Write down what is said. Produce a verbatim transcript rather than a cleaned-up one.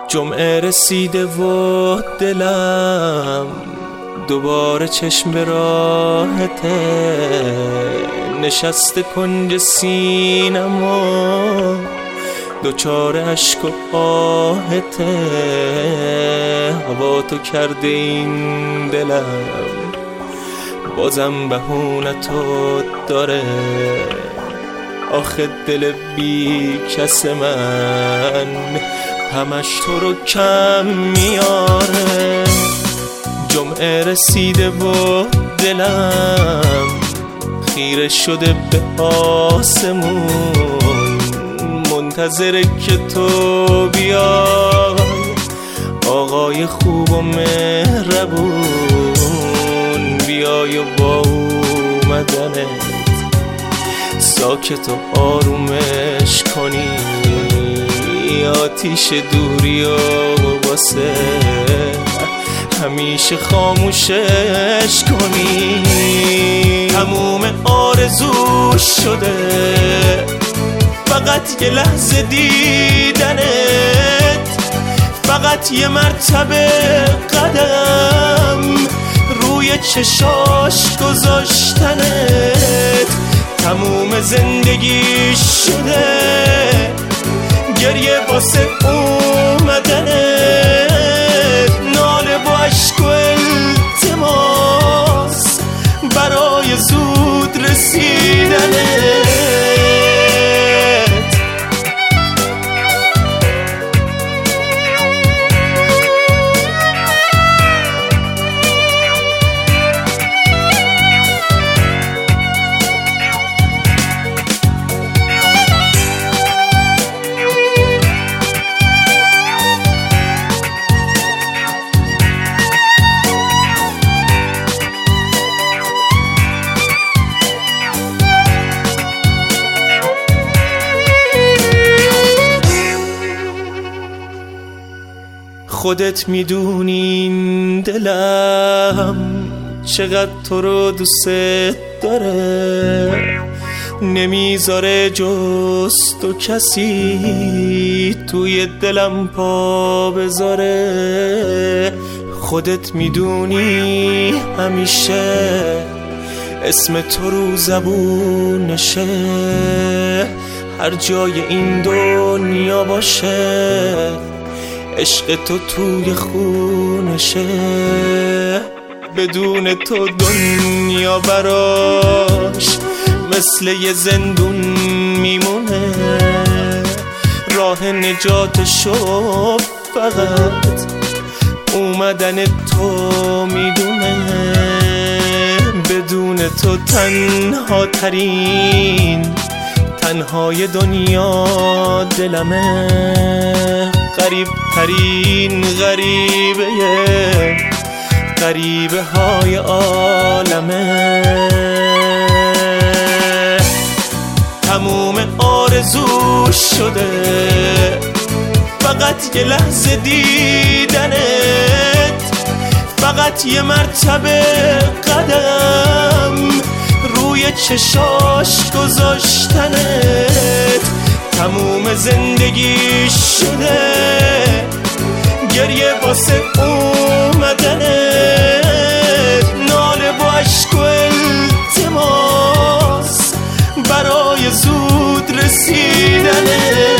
جمعه رسیده و دلم دوباره چشم به راهته، نشسته کنج سینم و دوچار عشق و آهته. هوا تو کرده این دلم بازم بهونتو داره، آخه دل بی کس من همش تو رو کم میاره. جمعه رسیده و دلم خیره شده به آسمون، منتظره که تو بیای آقای خوب و مهربون. بیای و با اومدنت ساکت و آرومش کنی، آتیش دوری و واسه همیشه خاموشش کنی. تموم آرزو شده فقط یه لحظه دیدنت، فقط یه مرتبه قدم روی چشاش گذاشتنت. تموم زندگی شده گریه واسه اومدنت، ناله و عشق و التماس برای زود رسیدنت. خودت میدونین دلم چقدر تو رو دوست داره، نمیذاره جز تو کسی توی دلم پا بذاره. خودت میدونی همیشه اسم تو رو زبونشه، هر جای این دنیا باشه عشق تو توی خونشه. بدون تو دنیا براش مثل یه زندون میمونه، راه نجاتشو فقط اومدن تو میدونه. بدون تو تنها ترین تنهای دنیا دلمه، غریب ترین غریبه غریبه های عالمه. تموم آرزو شده فقط یه لحظه دیدنت، فقط یه مرتبه قدم روی چشاش گذاشتنت. تموم زندگی شده گریه واسه اومدنت، ناله و عشق و التماس برای زود رسیدنت.